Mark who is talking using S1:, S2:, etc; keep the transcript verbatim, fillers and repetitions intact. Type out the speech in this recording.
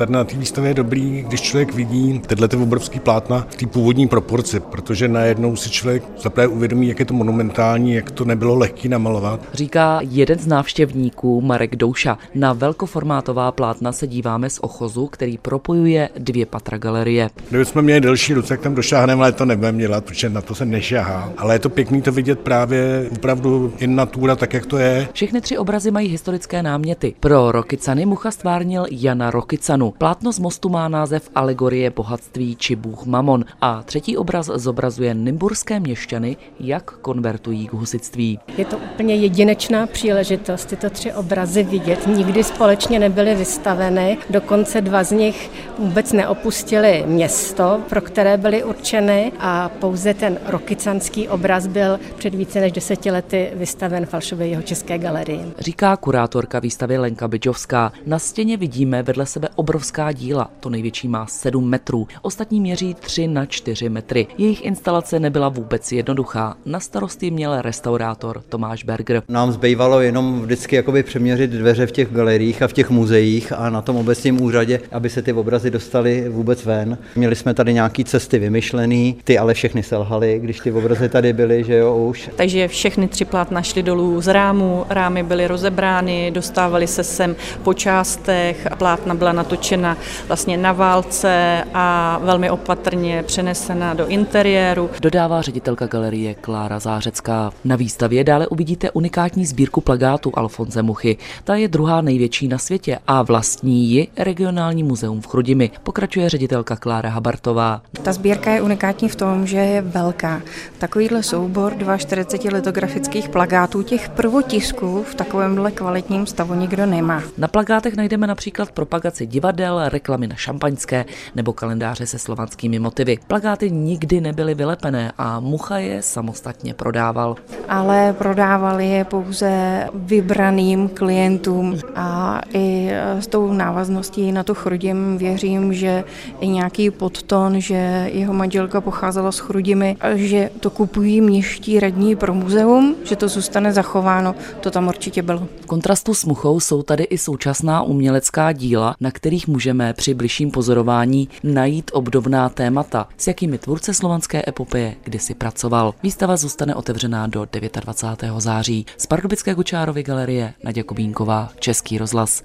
S1: Tady na té výstavě je dobrý, když člověk vidí tyhle ty obrovský plátna v té původní proporci, protože najednou si člověk zaprvé uvědomí, jak je to monumentální, jak to nebylo lehký namalovat.
S2: Říká jeden z návštěvníků Marek Douša. Na velkoformátová plátna se díváme z ochozu, který propojuje dvě patra galerie.
S1: Kdyby jsme měli delší ruce, jak tam došáhneme, ale to nebudeme dělat, protože na to se nešahá. Ale je to pěkný to vidět právě opravdu in natura, tak jak to je.
S2: Všechny tři obrazy mají historické náměty. Pro Rokycany Mucha stvárnil Jana Rokycanu. Plátno z mostu má název Alegorie bohatství či Bůh Mamon a třetí obraz zobrazuje nymburské měšťany, jak konvertují k husitství.
S3: Je to úplně jedinečná příležitost tyto tři obrazy vidět. Nikdy společně nebyly vystaveny, dokonce dva z nich vůbec neopustili město, pro které byly určeny, a pouze ten rokycanský obraz byl před více než deseti lety vystaven Falšově jihočeské galerii.
S2: Říká kurátorka výstavy Lenka Bydžovská. Na stěně vidíme vedle sebe obrovská díla. To největší má sedm metrů, ostatní měří tři na čtyři metry. Jejich instalace nebyla vůbec jednoduchá. Na starosti měl restaurátor Tomáš Berger.
S4: Nám zbývalo jenom vždycky jakoby přeměřit dveře v těch galeriích a v těch muzeích a na tom obecním úřadě, aby se ty obrazy dostaly vůbec ven. Měli jsme tady nějaký cesty vymyšlený, ty ale všechny selhaly, když ty obrazy tady byly, že jo, už.
S5: Takže všechny tři plátna šly dolů z rámu, rámy byly rozebrány, dostávaly se sem po částech, plátna byla natočena vlastně na válce a velmi opatrně přenesena do interiéru.
S2: Dodává ředitelka galerie Klára Zářecká. Na výstavě dále uvidíte unikátní sbírku plakátů Alfonse Muchy. Ta je druhá největší na světě a vlastní ji Regionální muzeum v Chrudimi, pokračuje ředitelka Klára Habartová.
S6: Ta sbírka je unikátní v tom, že je velká. Takovýhle soubor čtyřicet dva litografických plakátů těch prvotisků v takovémhle kvalitním stavu nikdo nemá.
S2: Na plakátech najdeme například propagaci divadel, reklamy na šampaňské nebo kalendáře se slovanskými motivy. Plakáty nikdy nebyly vylepené a Mucha je samostatně prodával.
S6: Ale prodávali je pouze vybraným klientům a i s tou návazností na tu Chrudim věřím, že i nějaký podton, že jeho manželka pocházela z Chrudimi a že to kupují městští radní pro muzeum, že to zůstane zachováno, to tam určitě bylo.
S2: V kontrastu s Muchou jsou tady i současná umělecká díla, na kterých můžeme při bližším pozorování najít obdobná témata, s jakými tvůrce slovanské epopeje kdysi pracoval. Výstava zůstane otevřená do dvacátého devátého září. Z Pardubické Kočárovy galerie Naděja Kubínková, Český rozhlas.